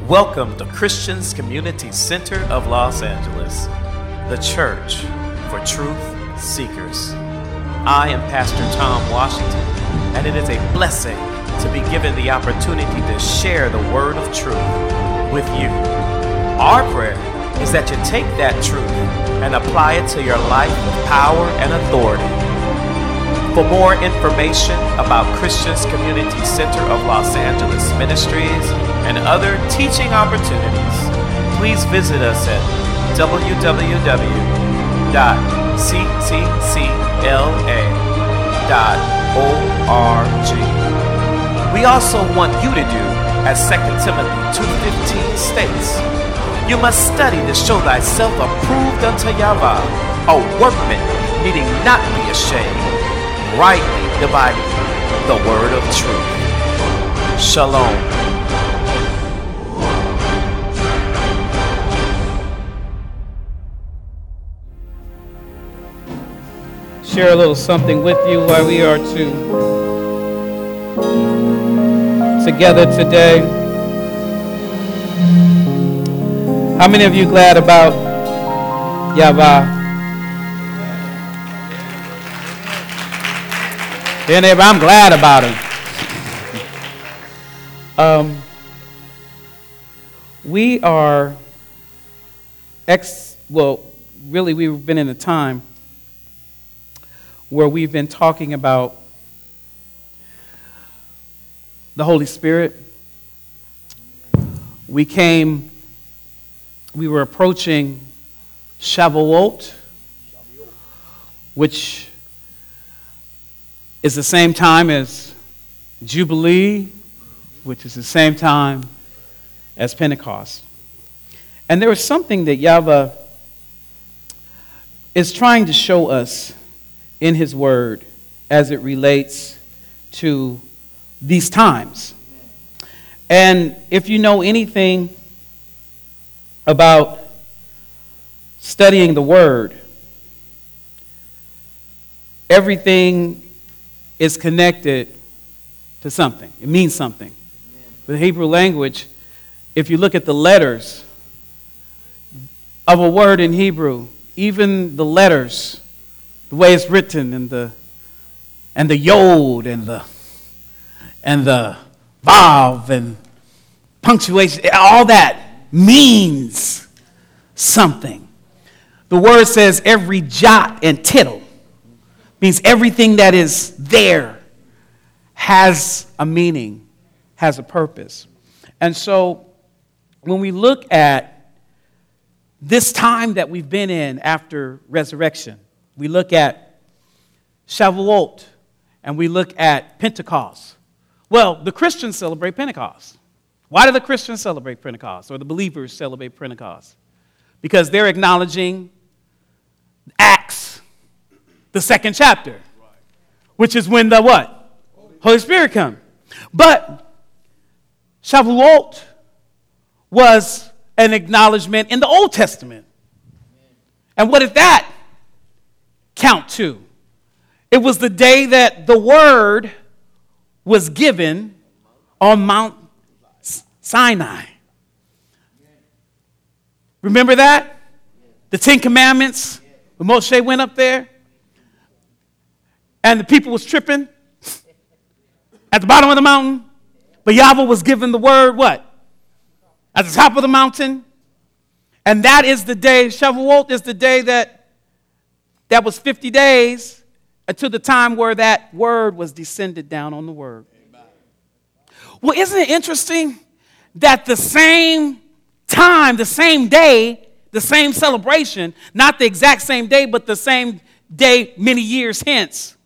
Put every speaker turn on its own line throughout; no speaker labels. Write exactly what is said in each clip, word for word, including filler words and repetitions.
Welcome to Christians Community Center of Los Angeles, the church for truth seekers. I am Pastor Tom Washington, and it is a blessing to be given the opportunity to share the word of truth with you. Our prayer is that you take that truth and apply it to your life with power and authority. For more information about Christians Community Center of Los Angeles Ministries and other teaching opportunities, please visit us at w w w dot c t c l a dot org. We also want you to do as Second Timothy two fifteen states, you must study to show thyself approved unto Yahweh, a workman needing not be ashamed, rightly dividing the word of truth. Shalom.
Share a little something with you while we are to together today. How many of you glad about Yahweh? Yeah, neighbor, I'm glad about him. Um, we are ex. Well, really, we've been in a time where we've been talking about the Holy Spirit. We came. We were approaching Shavuot, which is the same time as Jubilee, which is the same time as Pentecost. And there is something that Yahweh is trying to show us in his word as it relates to these times. And if you know anything about studying the word, everything is connected to something. It means something. The Hebrew language, if you look at the letters of a word in Hebrew, even the letters, the way it's written, and the and the yod and the and the vav and punctuation, all that means something. The word says every jot and tittle means everything that is there has a meaning, has a purpose. And so when we look at this time that we've been in after resurrection, we look at Shavuot and we look at Pentecost. Well, the Christians celebrate Pentecost. Why do the Christians celebrate Pentecost, or the believers celebrate Pentecost? Because they're acknowledging Acts, the second chapter, which is when the what? Holy Spirit comes. But Shavuot was an acknowledgement in the Old Testament. And what did that count to? It was the day that the word was given on Mount Sinai. Remember that? The Ten Commandments, when Moshe went up there and the people was tripping at the bottom of the mountain, but Yahweh was given the word, what? At the top of the mountain. And that is the day, Shavuot is the day that that was fifty days until the time where that word was descended down on the word. Well, isn't it interesting that the same time, the same day, the same celebration, not the exact same day, but the same day many years hence,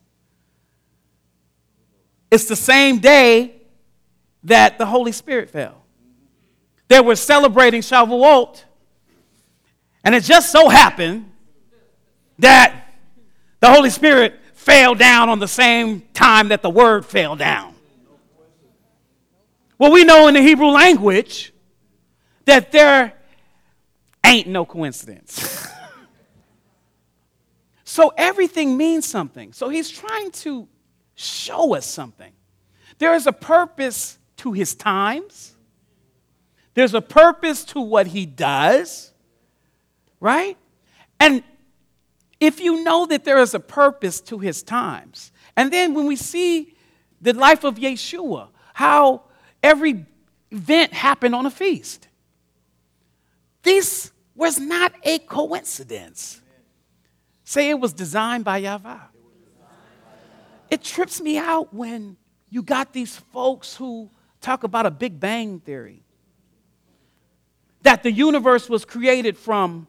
it's the same day that the Holy Spirit fell. They were celebrating Shavuot, and it just so happened that the Holy Spirit fell down on the same time that the word fell down. Well, we know in the Hebrew language that there ain't no coincidence. So everything means something. So he's trying to show us something. There is a purpose to his times. There's a purpose to what he does, right? And if you know that there is a purpose to his times, and then when we see the life of Yeshua, how every event happened on a feast. This was not a coincidence. Say it was designed by Yahweh. It trips me out when you got these folks who talk about a Big Bang theory. That the universe was created from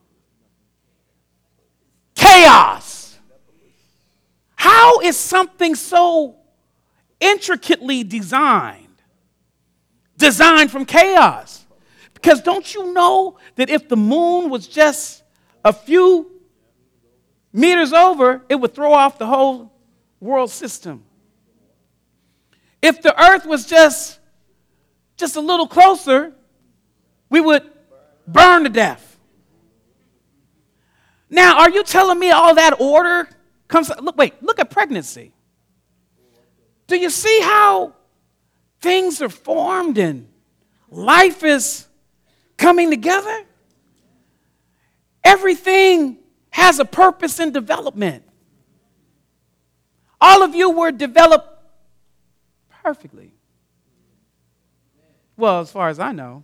chaos. How is something so intricately designed, designed from chaos? Because don't you know that if the moon was just a few meters over, it would throw off the whole world system? If the earth was just, just a little closer, we would burn to death. Now, are you telling me all that order comes? Look, wait, look at pregnancy. Do you see how things are formed and life is coming together? Everything has a purpose in development. All of you were developed perfectly. Well, as far as I know.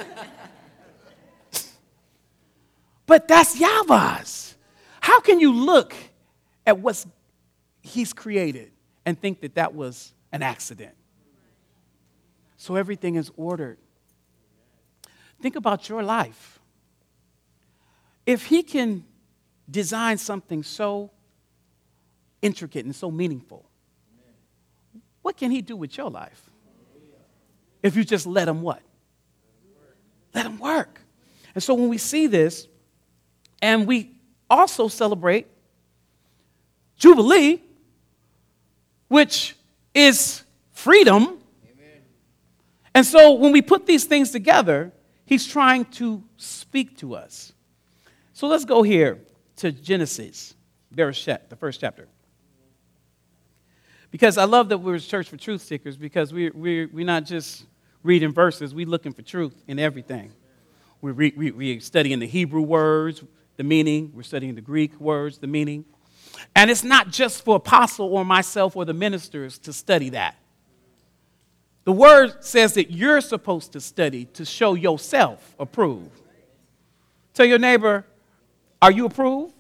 But that's Yahweh's. How can you look at what he's created and think that that was an accident? So everything is ordered. Think about your life. If he can design something so intricate and so meaningful, what can he do with your life? If you just let him what? Let him work. And so when we see this, and we also celebrate Jubilee, which is freedom. Amen. And so when we put these things together, he's trying to speak to us. So let's go here to Genesis, Bereshit, the first chapter. Because I love that we're Church for Truth Seekers, because we, we, we're not just reading verses, we're looking for truth in everything. We're, re, we, we're studying the Hebrew words, the meaning. We're studying the Greek words, the meaning. And it's not just for apostle or myself or the ministers to study that. The word says that you're supposed to study to show yourself approved. Tell your neighbor, are you approved?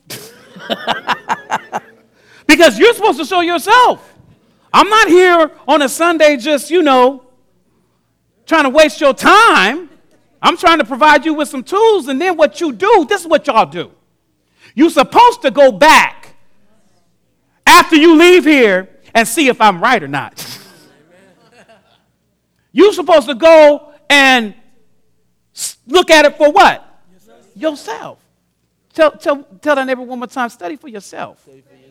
Because you're supposed to show yourself. I'm not here on a Sunday just, you know, trying to waste your time. I'm trying to provide you with some tools, and then what you do, this is what y'all do. You're supposed to go back after you leave here and see if I'm right or not. You're supposed to go and look at it for what? Yourself. Tell, tell, tell that neighbor one more time, study for yourself.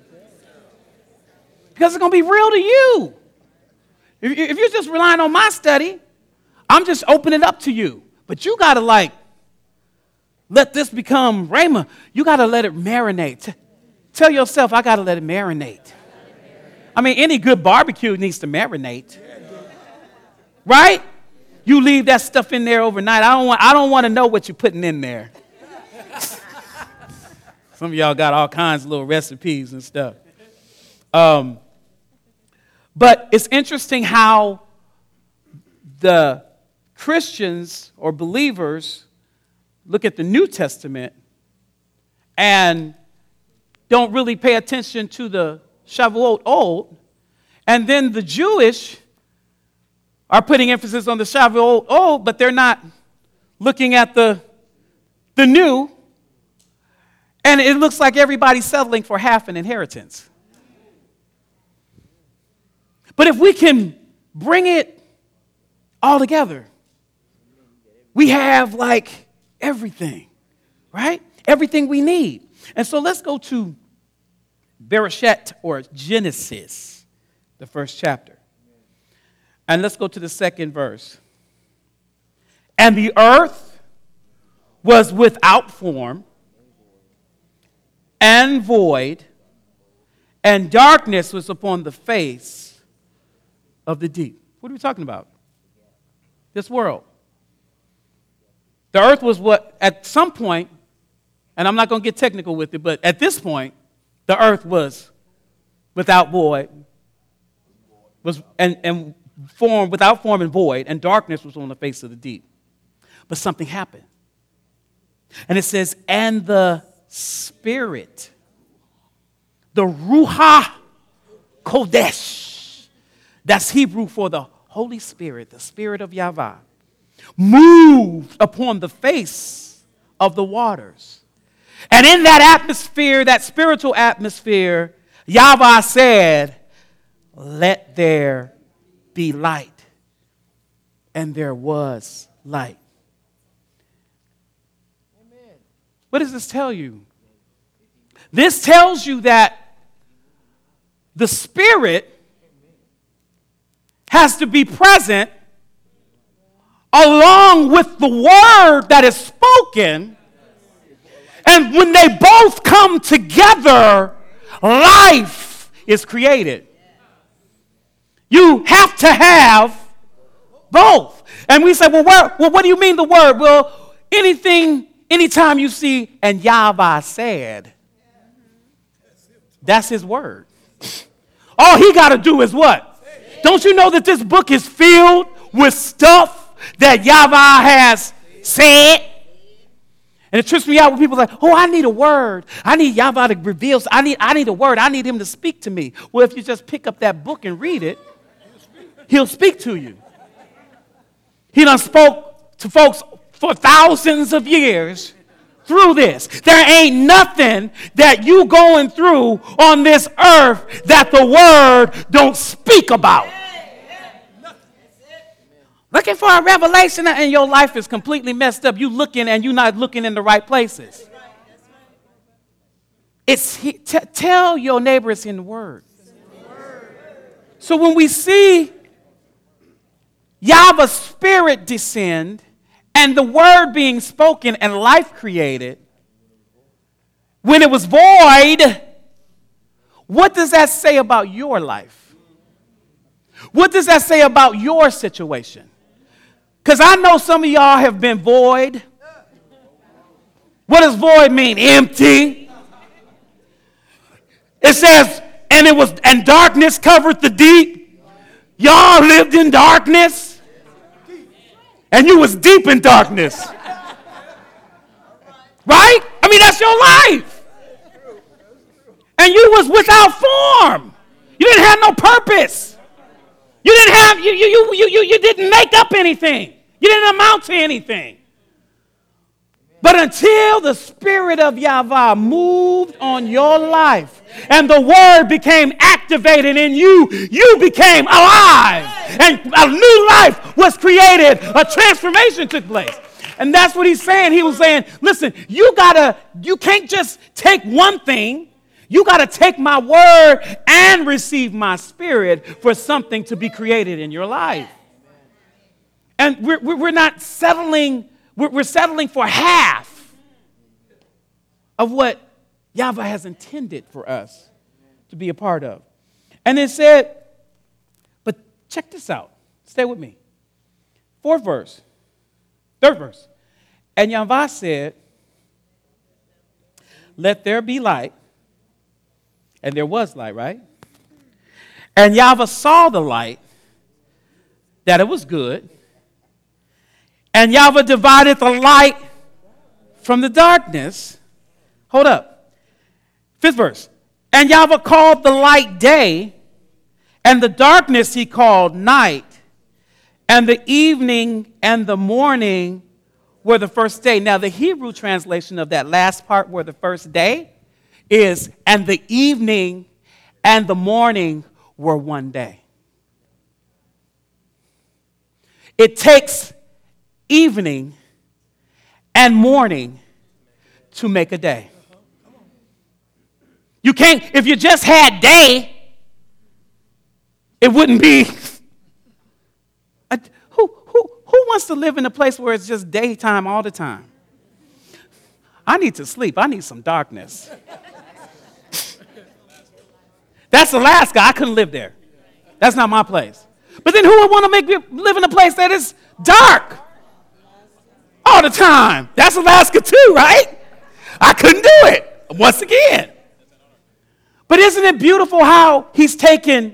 Because it's going to be real to you. If, if you're just relying on my study, I'm just opening it up to you. But you got to, like, let this become rhema. You got to let it marinate. Tell yourself, I got to let it marinate. I mean, any good barbecue needs to marinate. Right? You leave that stuff in there overnight. I don't want, I don't want to know what you're putting in there. Some of y'all got all kinds of little recipes and stuff. Um, but it's interesting how the Christians or believers look at the New Testament and don't really pay attention to the Shavuot Old, and then the Jewish are putting emphasis on the Shavuot Old, but they're not looking at the, the New, and it looks like everybody's settling for half an inheritance. But if we can bring it all together, we have like everything, right? Everything we need. And so let's go to Bereshit or Genesis, the first chapter. And let's go to the second verse. And the earth was without form and void, and darkness was upon the face of the deep. What are we talking about? This world. The earth was what, at some point, and I'm not going to get technical with it, but at this point, the earth was without void, was and, and form without form and void, and darkness was on the face of the deep. But something happened. And it says, and the Spirit, the Ruach Kodesh, that's Hebrew for the Holy Spirit, the Spirit of Yahweh, moved upon the face of the waters. And in that atmosphere, that spiritual atmosphere, Yahweh said, let there be light. And there was light. Amen. What does this tell you? This tells you that the Spirit has to be present along with the word that is spoken. And when they both come together, life is created. You have to have both. And we say, well, where, well, what do you mean the word? Well, anything, anytime you see, and Yahweh said, that's his word. All he got to do is what? Don't you know that this book is filled with stuff that Yahweh has said? And it trips me out when people are like, oh, I need a word. I need Yahweh to reveal. I need, I need a word. I need him to speak to me. Well, if you just pick up that book and read it, he'll speak to you. He done spoke to folks for thousands of years through this. There ain't nothing that you going through on this earth that the word don't speak about. Looking for a revelation and your life is completely messed up. You looking and you're not looking in the right places. It's t- tell your neighbor it's in the word. So when we see Yahweh's Spirit descend and the word being spoken and life created, when it was void, what does that say about your life? What does that say about your situation? Because I know some of y'all have been void. What does void mean? Empty. It says, and it was, and darkness covered the deep. Y'all lived in darkness. And you was deep in darkness. Right? I mean, that's your life. And you was without form. You didn't have no purpose. You didn't have, you, you, you, you, you, you didn't make up anything. You didn't amount to anything. But until the Spirit of Yahweh moved on your life and the word became activated in you, you became alive. And a new life was created. A transformation took place. And that's what he's saying. He was saying, listen, you gotta, you can't just take one thing. You got to take my word and receive my Spirit for something to be created in your life. And we're, we're not settling, we're, we're settling for half of what Yahweh has intended for us to be a part of. And it said, but check this out. Stay with me. Fourth verse. Third verse. And Yahweh said, let there be light. And there was light, right? And Yahweh saw the light, that it was good. And Yahweh divided the light from the darkness. Hold up. Fifth verse. And Yahweh called the light day, and the darkness he called night. And the evening and the morning were the first day. Now, the Hebrew translation of that last part, were the first day, is, and the evening and the morning were one day. It takes evening and morning to make a day. You can't, if you just had day, it wouldn't be. A, who, who, who wants to live in a place where it's just daytime all the time? I need to sleep. I need some darkness. That's Alaska. I couldn't live there. That's not my place. But then who would want to make live in a place that is dark all the the time. That's Alaska too, right? I couldn't do it once again. But isn't it beautiful how he's taken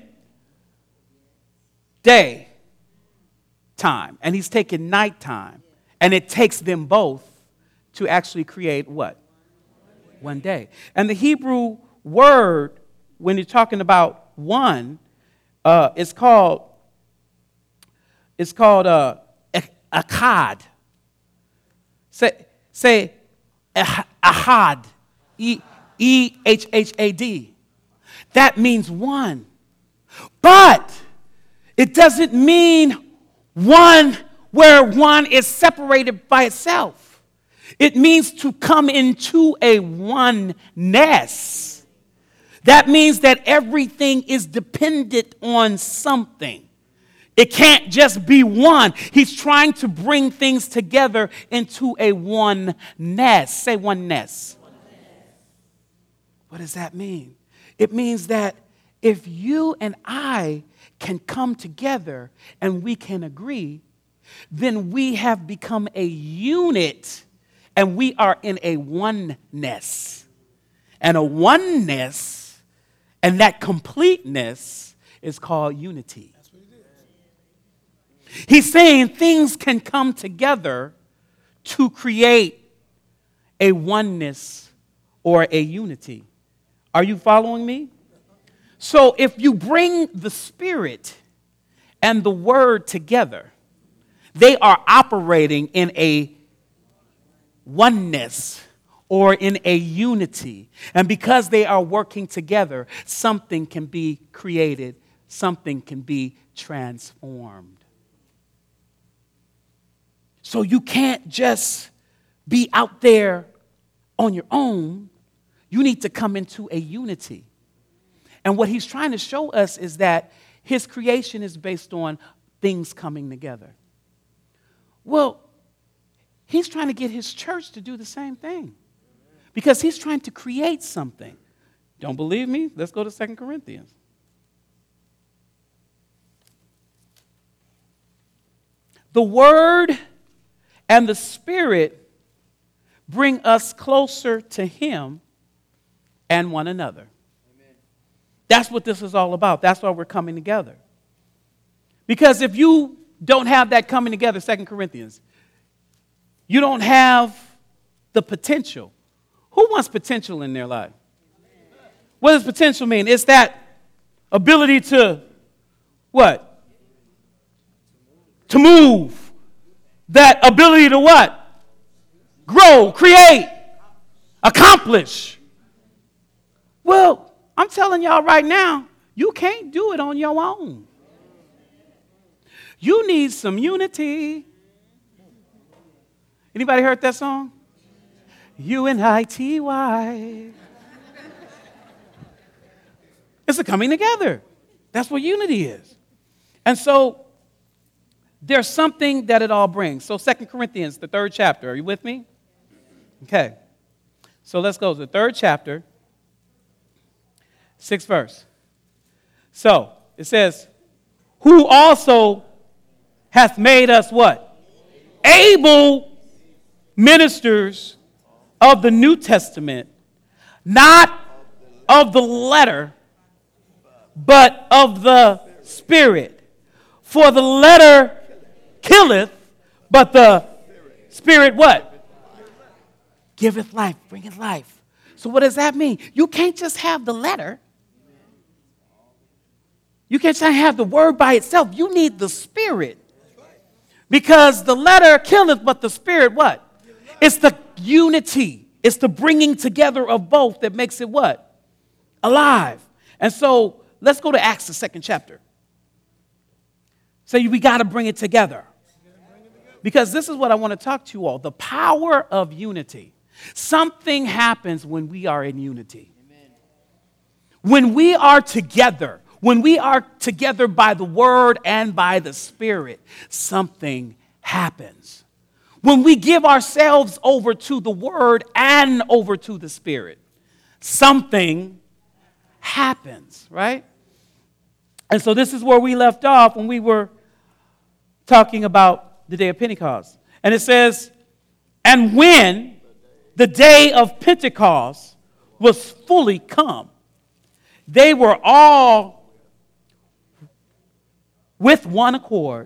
day time and he's taken night time, and it takes them both to actually create what? One day. And the Hebrew word, when you're talking about one, uh, it's called it's called uh, achad. Say say ahad, e e h h a d. That means one, but it doesn't mean one where one is separated by itself. It means to come into a oneness. That means that everything is dependent on something. It can't just be one. He's trying to bring things together into a oneness. Say oneness. What does that mean? It means that if you and I can come together and we can agree, then we have become a unit and we are in a oneness. And a oneness and that completeness is called unity. He's saying things can come together to create a oneness or a unity. Are you following me? So if you bring the Spirit and the Word together, they are operating in a oneness or in a unity. And because they are working together, something can be created, something can be transformed. So you can't just be out there on your own. You need to come into a unity. And what he's trying to show us is that his creation is based on things coming together. Well, he's trying to get his church to do the same thing because he's trying to create something. Don't believe me? Let's go to Second Corinthians. The Word and the Spirit bring us closer to him and one another. Amen. That's what this is all about. That's why we're coming together. Because if you don't have that coming together, Second Corinthians, you don't have the potential. Who wants potential in their life? What does potential mean? It's that ability to what? To move. That ability to what? Grow, create, accomplish. Well, I'm telling y'all right now, you can't do it on your own. You need some unity. Anybody heard that song? U N I T Y. It's a coming together. That's what unity is. And so there's something that it all brings. So Second Corinthians, the third chapter. Are you with me? Okay. So let's go to the third chapter, sixth verse. So it says, who also hath made us what? Able ministers of the New Testament, not of the letter, but of the Spirit. For the letter killeth, but the Spirit what? Giveth life, bringeth life. So what does that mean? You can't just have the letter. You can't just have the word by itself. You need the Spirit. Because the letter killeth, but the Spirit what? It's the unity. It's the bringing together of both that makes it what? Alive. And so let's go to Acts, the second chapter. So we got to bring it together. Because this is what I want to talk to you all. The power of unity. Something happens when we are in unity. Amen. When we are together, when we are together by the Word and by the Spirit, something happens. When we give ourselves over to the Word and over to the Spirit, something happens, right? And so this is where we left off when we were talking about the day of Pentecost. And it says And when the day of Pentecost was fully come, they were all with one accord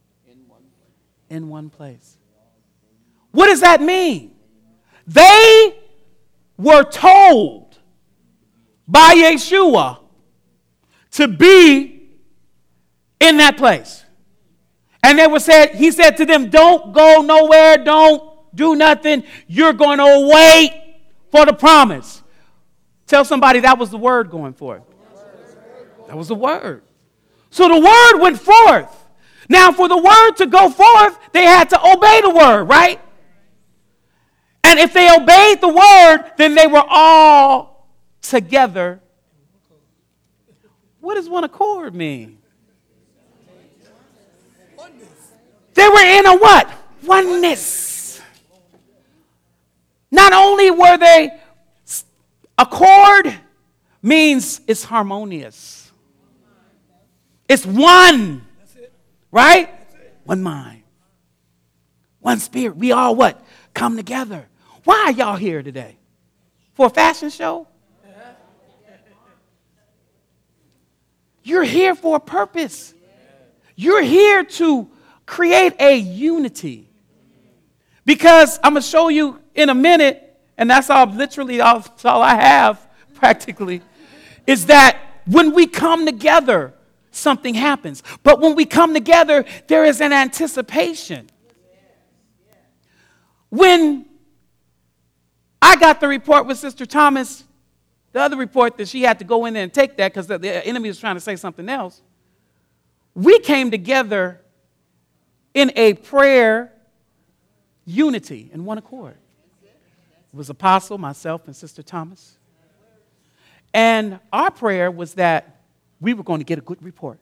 in one place. What does that mean? They were told by Yeshua to be in that place. And they were said, he said to them, don't go nowhere, don't do nothing. You're going to wait for the promise. Tell somebody that was the word going forth. That was the word. So the word went forth. Now, for the word to go forth, they had to obey the word, right? And if they obeyed the word, then they were all together. What does one accord mean? They were in a what? Oneness. Not only were they, accord means it's harmonious. It's one. Right? One mind. One spirit. We all what? Come together. Why are y'all here today? For a fashion show? You're here for a purpose. You're here to create a unity. Because I'm going to show you in a minute, and that's all literally all, that's all I have practically, is that when we come together, something happens. But when we come together, there is an anticipation. When I got the report with Sister Thomas, the other report that she had to go in there and take that because the, the enemy was trying to say something else, we came together in a prayer unity in one accord. It was Apostle, myself, and Sister Thomas. And our prayer was that we were going to get a good report.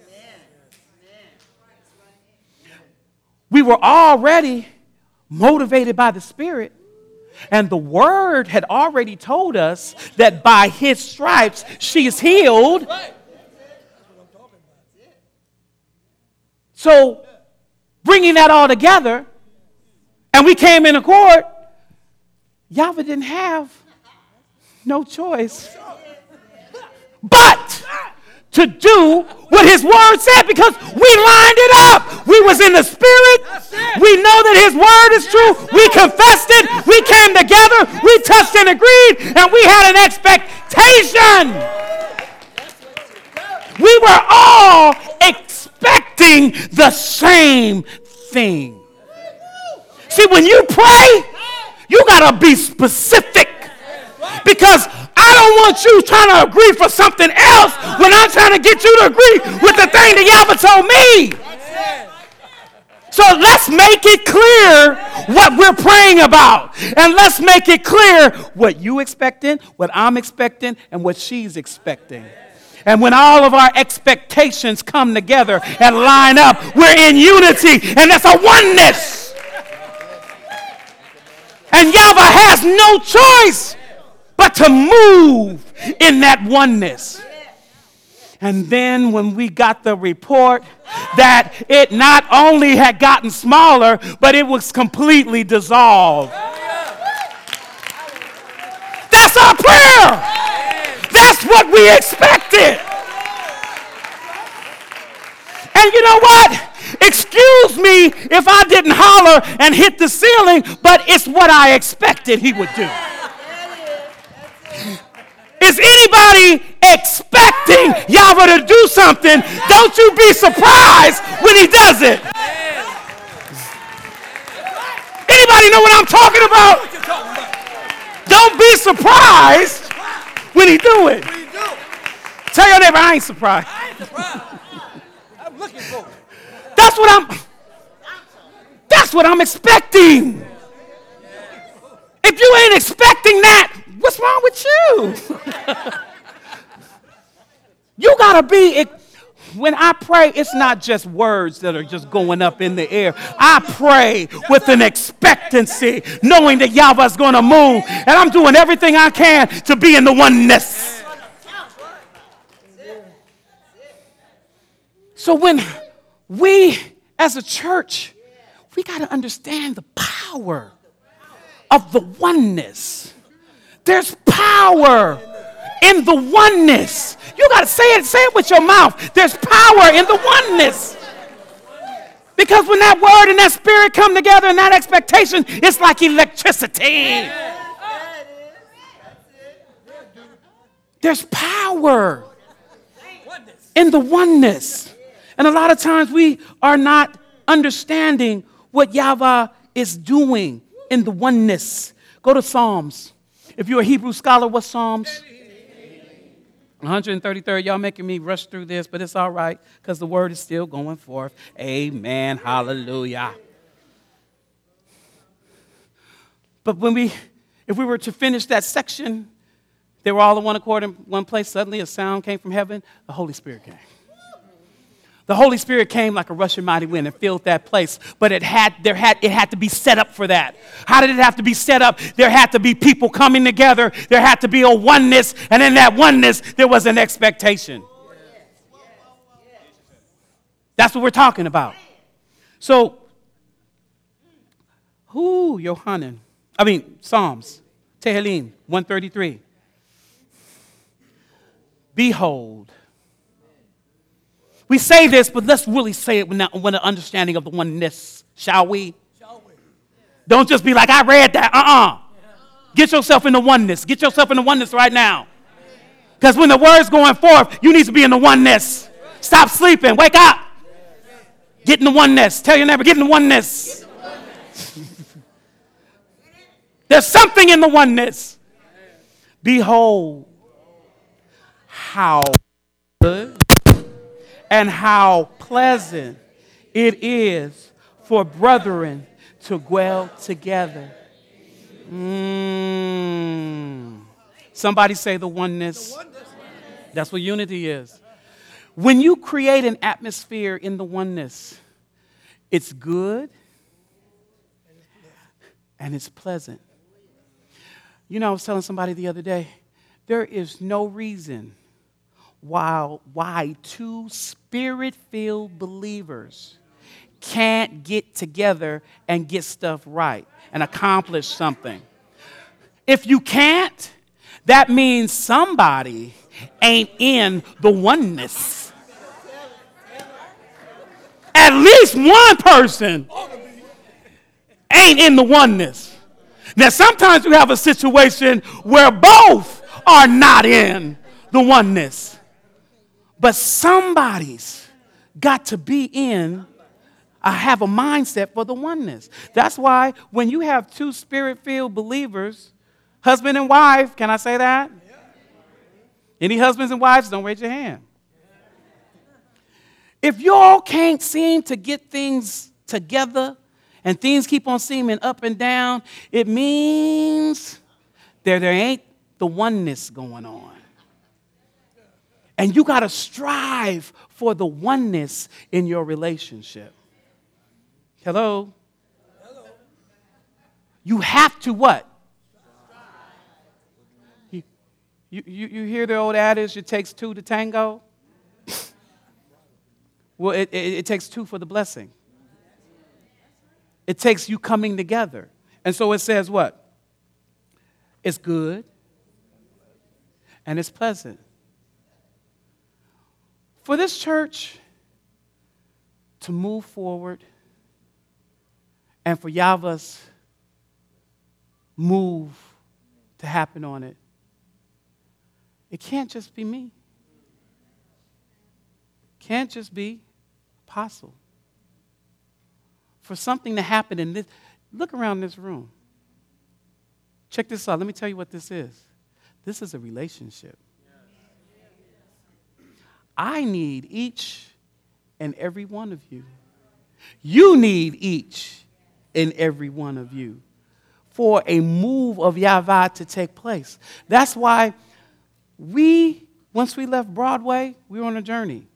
We were already motivated by the Spirit, and the Word had already told us that by His stripes she is healed. So, bringing that all together, and we came in accord, Yahweh didn't have no choice but to do what His word said, because we lined it up. We was in the Spirit. We know that His word is true. We confessed it. We came together. We touched and agreed, and we had an expectation. We were all expecting the same thing. See, when you pray, you got to be specific, because I don't want you trying to agree for something else when I'm trying to get you to agree with the thing that Yahweh told me. So let's make it clear what we're praying about. And let's make it clear what you expecting, what I'm expecting, and what she's expecting. And when all of our expectations come together and line up, we're in unity, and that's a oneness. And Yahweh has no choice but to move in that oneness. And then when we got the report that it not only had gotten smaller, but it was completely dissolved. That's our prayer. That's what we expected. And you know what? Excuse me if I didn't holler and hit the ceiling, but it's what I expected He would do. Is anybody expecting Yahweh to do something? Don't you be surprised when He does it. Anybody know what I'm talking about? Don't be surprised when He do it. Tell your neighbor, I ain't surprised.
I'm looking for it.
That's what I'm That's what I'm expecting. If you ain't expecting that, what's wrong with you? You got to be, when I pray, it's not just words that are just going up in the air. I pray with an expectancy, knowing that Yahweh's going to move, and I'm doing everything I can to be in the oneness. So when we, as a church, we got to understand the power of the oneness. There's power in the oneness. You got to say it, say it with your mouth. There's power in the oneness. Because when that word and that spirit come together and that expectation, it's like electricity. There's power in the oneness. And a lot of times we are not understanding what Yahweh is doing in the oneness. Go to Psalms. If you're a Hebrew scholar, what's Psalms? one hundred thirty-third. Y'all making me rush through this, but it's all right because the word is still going forth. Amen. Hallelujah. But when we, if we were to finish that section, they were all in one accord in one place. Suddenly a sound came from heaven. The Holy Spirit came. The Holy Spirit came like a rushing mighty wind and filled that place. But it had, there had, it had to be set up for that. How did it have to be set up? There had to be people coming together. There had to be a oneness. And in that oneness, there was an expectation. That's what we're talking about. So, who, Yohanan? I mean, Psalms, Tehillim, one thirty-three. Behold. We say this, but let's really say it with an understanding of the oneness, shall we? Shall we? Don't just be like, I read that. Uh-uh. Get yourself in the oneness. Get yourself in the oneness right now. Because when the word's going forth, you need to be in the oneness. Stop sleeping. Wake up. Get in the oneness. Tell your neighbor, get in the oneness. There's something in the oneness. Behold, how good and how pleasant it is for brethren to dwell together. Mm. Somebody say the oneness. The oneness. That's what unity is. When you create an atmosphere in the oneness, it's good and it's pleasant. You know, I was telling somebody the other day, there is no reason why, why two spirit-filled believers can't get together and get stuff right and accomplish something. If you can't, that means somebody ain't in the oneness. At least one person ain't in the oneness. Now, sometimes you have a situation where both are not in the oneness. But somebody's got to be in, I have a mindset for the oneness. That's why when you have two spirit-filled believers, husband and wife, can I say that? Any husbands and wives, don't raise your hand. If you all can't seem to get things together and things keep on seeming up and down, it means there, there ain't the oneness going on. And you got to strive for the oneness in your relationship. Hello? Hello. You have to what? You, you, you hear the old adage, it takes two to tango? Well, it, it, it takes two for the blessing. It takes you coming together. And so it says what? It's good and it's pleasant. For this church to move forward and for Yahweh's move to happen on it, it can't just be me. Can't just be Apostle. For something to happen in this, look around this room. Check this out. Let me tell you what this is. This is a relationship. I need each and every one of you. You need each and every one of you for a move of Yahweh to take place. That's why we, once we left Broadway, we were on a journey.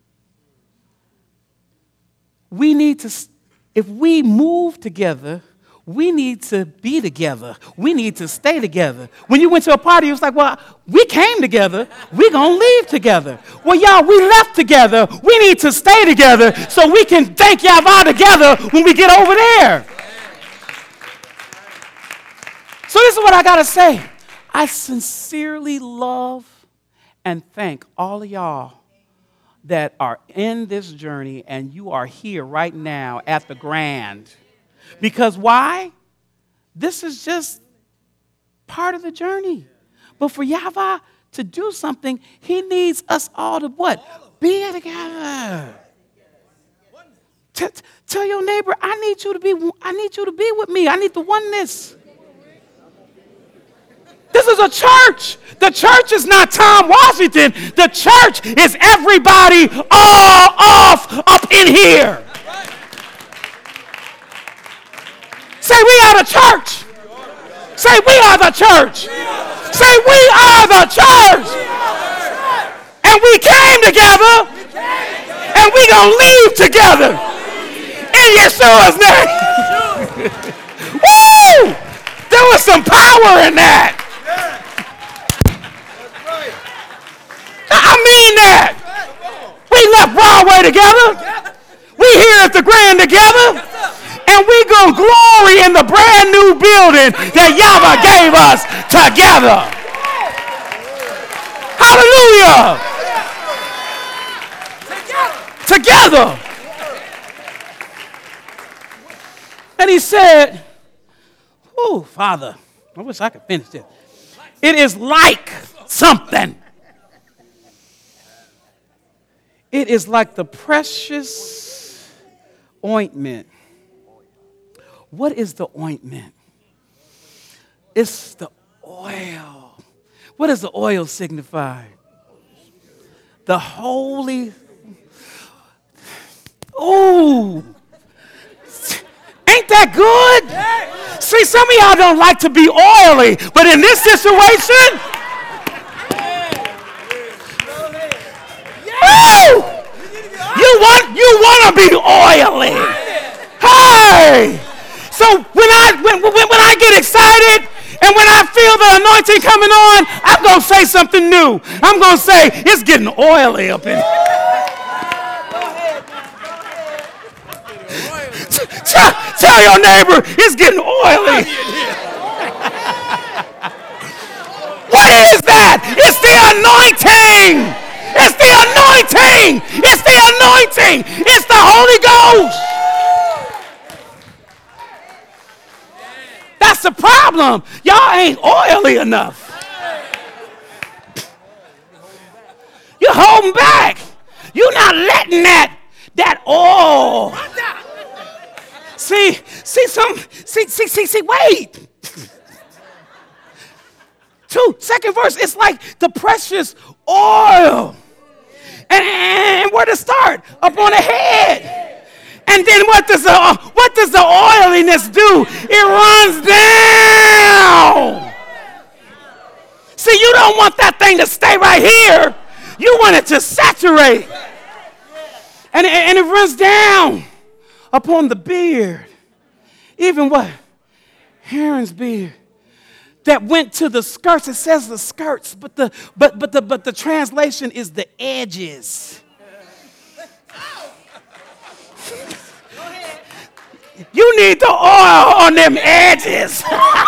We need to, if we move together, we need to be together. We need to stay together. When you went to a party, it was like, well, we came together. We're going to leave together. Well, y'all, we left together. We need to stay together so we can thank Yahweh together when we get over there. this is what I got to say. I sincerely love and thank all of y'all that are in this journey and you are here right now at the Grand. Because why? This is just part of the journey. But for Yahweh to do something, he needs us all to what? Be together. T- tell your neighbor, I need you to be, I need you to be with me. I need the oneness. This is a church. The church is not Tom Washington. The church is everybody all off up in here. Say, we are the church. Say, we are the church. Say, we are the church. And we came together. And we gonna leave together. In Yeshua's name. Woo! There was some power in that. I mean that. We left Broadway together. We here at the Grand together. And we gonna glory in the brand new building that Yahweh gave us together. Hallelujah. Together. And he said, oh, Father, I wish I could finish this. It is like something. It is like the precious ointment. What is the ointment? It's the oil. What does the oil signify? The holy. Oh, ain't that good? See, some of y'all don't like to be oily, but in this situation, woo, you want you want to be oily. Hey, so when I when, when when I get excited and when I feel the anointing coming on, I'm gonna say something new. I'm gonna say it's getting oily up in here. Tell, tell your neighbor it's getting oily. What is that? It's the anointing. It's the anointing. It's the anointing. It's the Holy Ghost. That's the problem. Y'all ain't oily enough. You're holding back. You're not letting that that oil. See, see some, see, see, see, see, wait. Two, second verse, it's like the precious oil. And, and where to start? Up on the head. And then what does the what does the oiliness do? It runs down. See, you don't want that thing to stay right here. You want it to saturate. And, and it runs down upon the beard. Even what? Aaron's beard. That went to the skirts. It says the skirts, but the but but the but the translation is the edges. You need the oil on them edges.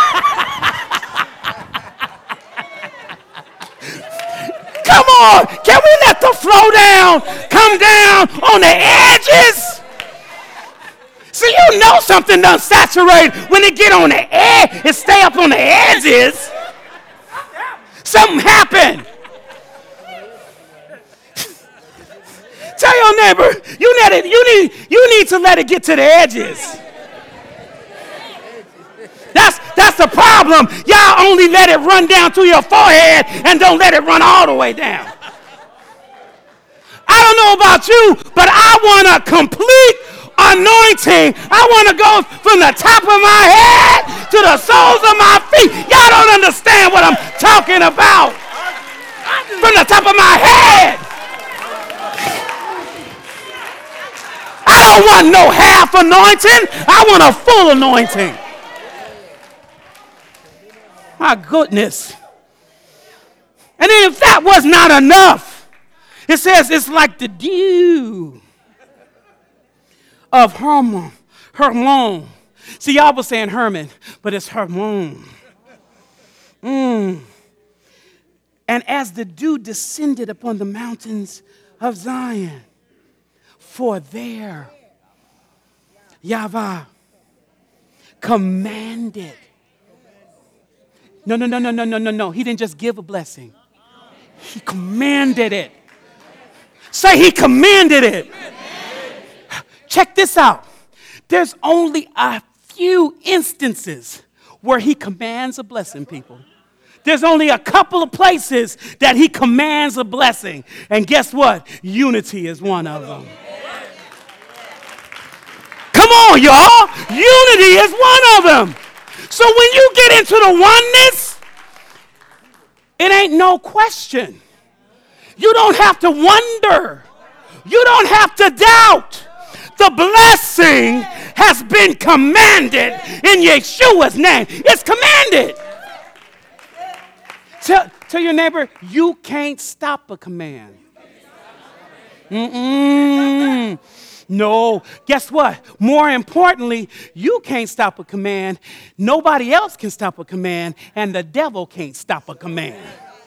Come on, can we let the flow down come down on the edges? See, you know something done saturate when it get on the edge, it stay up on the edges. Something happened. Tell your neighbor, you need it, you need you need to let it get to the edges. That's that's the problem. Y'all only let it run down to your forehead and don't let it run all the way down. I don't know about you, but I want a complete anointing. I want to go from the top of my head to the soles of my feet. Y'all don't understand what I'm talking about. From the top of my head. I don't want no half anointing. I want a full anointing. My goodness. And then if that was not enough, it says it's like the dew of Hermon. Hermon. See, y'all was saying Herman, but it's Hermon. Mm. And as the dew descended upon the mountains of Zion, for there Yahweh commanded. No, no, no, no, no, no, no, no. He didn't just give a blessing. He commanded it. Say he commanded it. Check this out. There's only a few instances where he commands a blessing, people. There's only a couple of places that he commands a blessing. And guess what? Unity is one of them. Come on, y'all. Unity is one of them. So when you get into the oneness, it ain't no question. You don't have to wonder. You don't have to doubt. The blessing has been commanded in Yeshua's name. It's commanded. Tell, tell your neighbor, you can't stop a command. Mm-mm. No. Guess what? More importantly, you can't stop a command. Nobody else can stop a command, and the devil can't stop a command.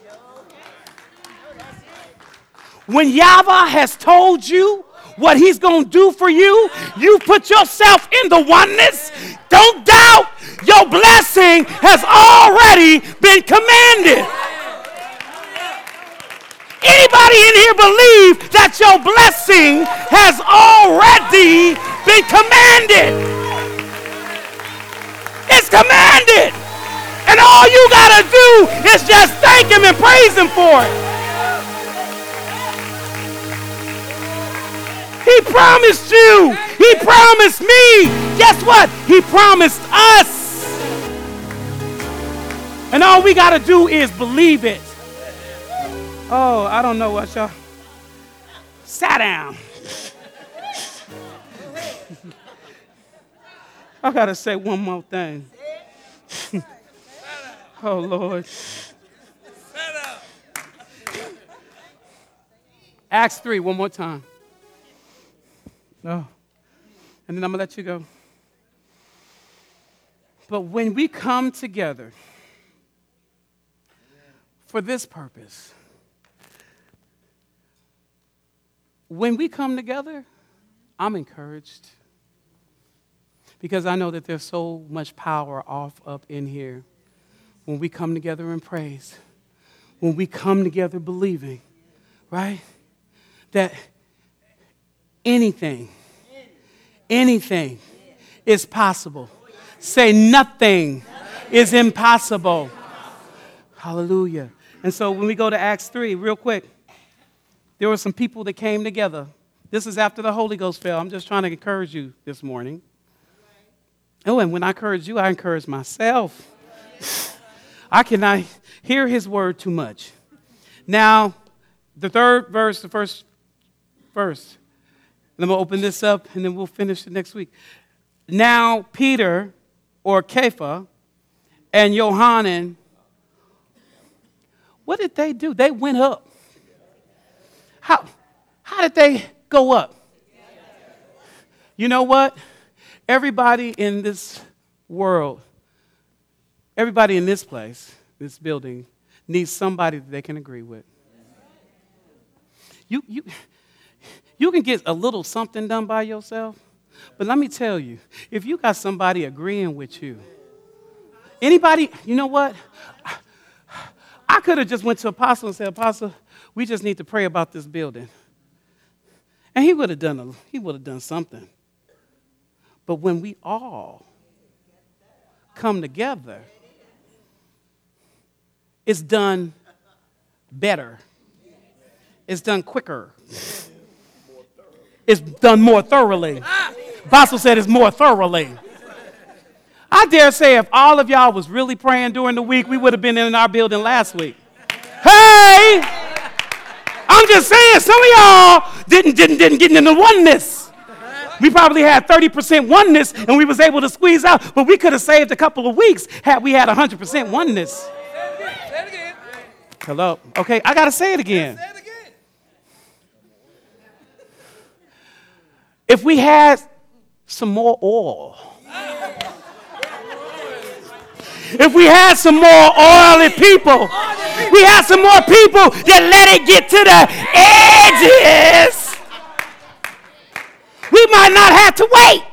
When Yahweh has told you what he's going to do for you, you put yourself in the oneness. Don't doubt. Your blessing has already been commanded. Anybody in here believe that your blessing has already been commanded? It's commanded. And all you got to do is just thank him and praise him for it. He promised you. He promised me. Guess what? He promised us. And all we got to do is believe it. Oh, I don't know what y'all. Sit down. I got to say one more thing. Oh, Lord. Acts three, one more time. No. And then I'm going to let you go. But when we come together for this purpose, when we come together, I'm encouraged because I know that there's so much power off up in here when we come together in praise, when we come together believing, right, that anything, anything is possible. Say nothing is impossible. Hallelujah. And so when we go to Acts three, real quick, there were some people that came together. This is after the Holy Ghost fell. I'm just trying to encourage you this morning. Oh, and when I encourage you, I encourage myself. I cannot hear his word too much. Now, the third verse, the first verse. And I'm going to open this up, and then we'll finish it next week. Now, Peter, or Kepha, and Yohanan, what did they do? They went up. How, how did they go up? You know what? Everybody in this world, everybody in this place, this building, needs somebody that they can agree with. You, you, you can get a little something done by yourself, but let me tell you, if you got somebody agreeing with you, anybody, you know what? I could have just went to Apostle and said, Apostle, we just need to pray about this building. And he would have done a, he would have done something. But when we all come together, it's done better. It's done quicker. It's done more thoroughly. Apostle said it's more thoroughly. I dare say if all of y'all was really praying during the week, we would have been in our building last week. Hey! I'm just saying, some of y'all didn't, didn't, didn't get into oneness. We probably had thirty percent oneness, and we was able to squeeze out, but we could have saved a couple of weeks had we had one hundred percent oneness.
Say it again.
Hello? Okay, I got to say it again.
Say it again.
If we had some more oil, If we had some more oily people, we had some more people that let it get to the edges, we might not have to wait.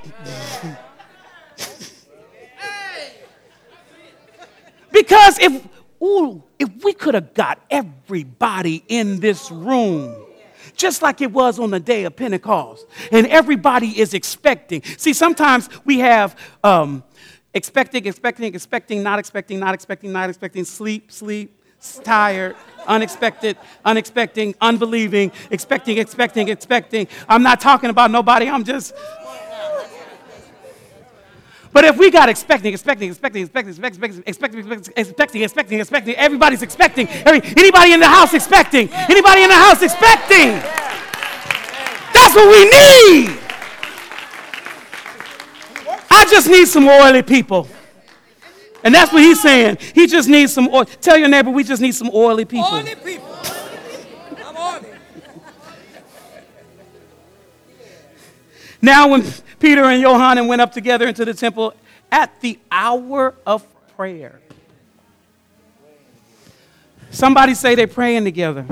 Because if, ooh, if we could have got everybody in this room, just like it was on the day of Pentecost, and everybody is expecting. See, sometimes we have um, expecting, expecting, expecting, not expecting, not expecting, not expecting, sleep, sleep, tired, unexpected, unexpecting, unbelieving, expecting, expecting, expecting. I'm not talking about nobody. I'm just... But if we got expecting, expecting, expecting, expecting, expecting, expecting, expecting, expecting, expecting, everybody's expecting. Every, anybody in the house expecting. Anybody in the house expecting. That's what we need. I just need some oily people. And that's what he's saying. He just needs some oil. Tell your neighbor, we just need some oily people.
Oily people. I'm oily.
Now when Peter and Johanan went up together into the temple at the hour of prayer. Somebody say they're praying together.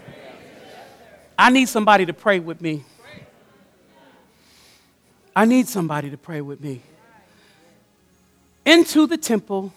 I need somebody to pray with me. I need somebody to pray with me. Into the temple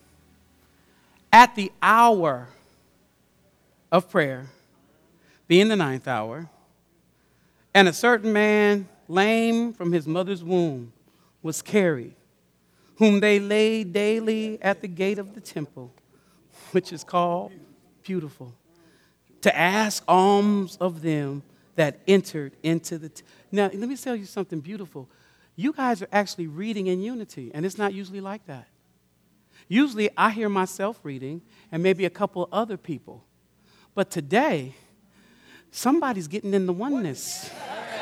at the hour of prayer, being the ninth hour, and a certain man, lame from his mother's womb, was carried, whom they laid daily at the gate of the temple, which is called Beautiful, to ask alms of them that entered into the temple. Now, let me tell you something beautiful. You guys are actually reading in unity, and it's not usually like that. Usually, I hear myself reading, and maybe a couple other people. But today, somebody's getting in the oneness.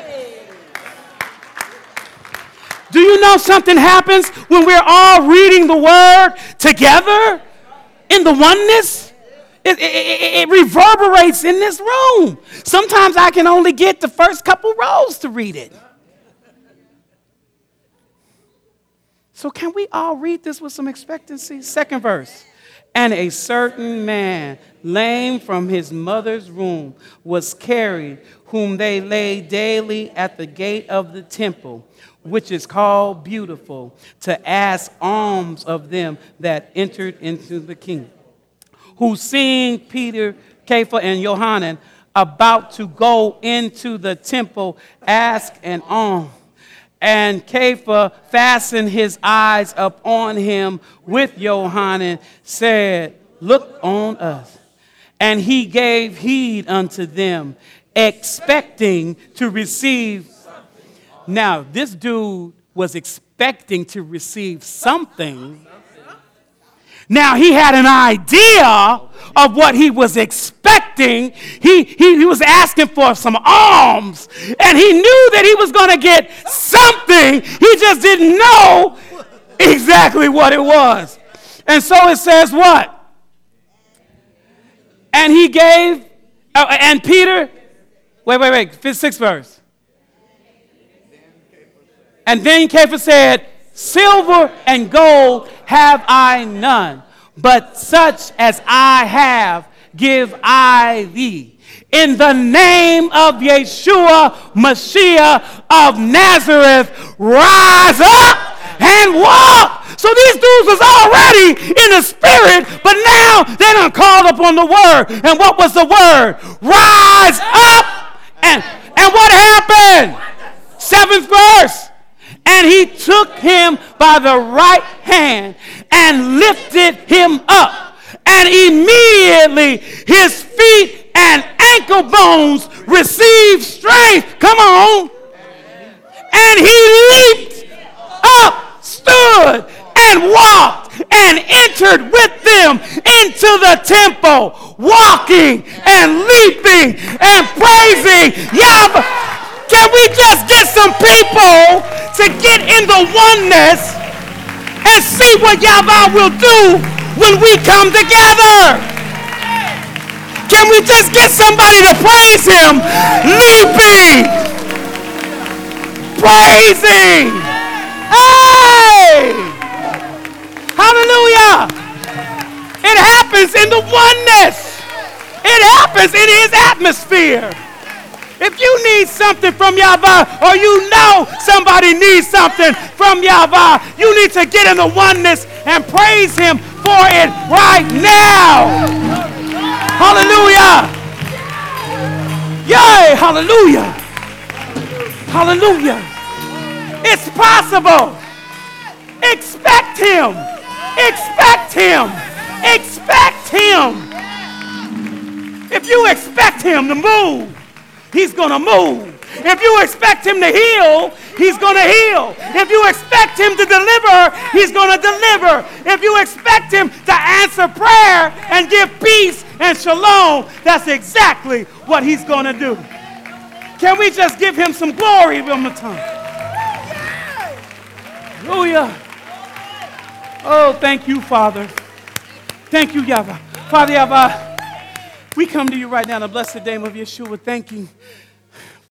Do you know something happens when we're all reading the word together in the oneness? It, it, it, it reverberates in this room. Sometimes I can only get the first couple rows to read it. So can we all read this with some expectancy? Second verse. And a certain man, lame from his mother's womb, was carried, whom they laid daily at the gate of the temple, which is called Beautiful, to ask alms of them that entered into the kingdom. Who, seeing Peter, Kepha, and Johanan about to go into the temple, asked an alms. And Kepha fastened his eyes upon him with Johanan, said, look on us. And he gave heed unto them, expecting to receive. Now, this dude was expecting to receive something. Now, he had an idea of what he was expecting. He, he, he was asking for some alms, and he knew that he was going to get something. He just didn't know exactly what it was. And so it says what? And he gave, uh, and Peter, wait, wait, wait, fifth, sixth verse. And then Kepha said, silver and gold have I none, but such as I have give I thee. In the name of Yeshua, Mashiach of Nazareth, rise up and walk. So these dudes was already in the spirit, but now they done called upon the word. And what was the word? Rise up. And, and what happened? Seventh verse. And he took him by the right hand and lifted him up. And immediately his feet and ankle bones received strength. Come on. And he leaped up, stood, and walked, and entered with them into the temple, walking and leaping and praising Yahweh. Can we just get some people to get in the oneness and see what Yahweh will do when we come together? Can we just get somebody to praise him? Leaping, praising. Hey! Hallelujah! happens in the oneness. It happens in his atmosphere. If you need something from Yahweh, or you know somebody needs something from Yahweh, you need to get in the oneness and praise him for it right now. Hallelujah. Yay, hallelujah. Hallelujah. It's possible. Expect him. Expect him. Expect him. If you expect him to move, he's going to move. If you expect him to heal, he's going to heal. If you expect him to deliver, he's going to deliver. If you expect him to answer prayer and give peace and shalom, that's exactly what he's going to do. Can we just give him some glory one more time? Hallelujah. Oh, thank you, Father. Thank you, Yahweh. Father Yahweh, we come to you right now in the blessed name of Yeshua, thanking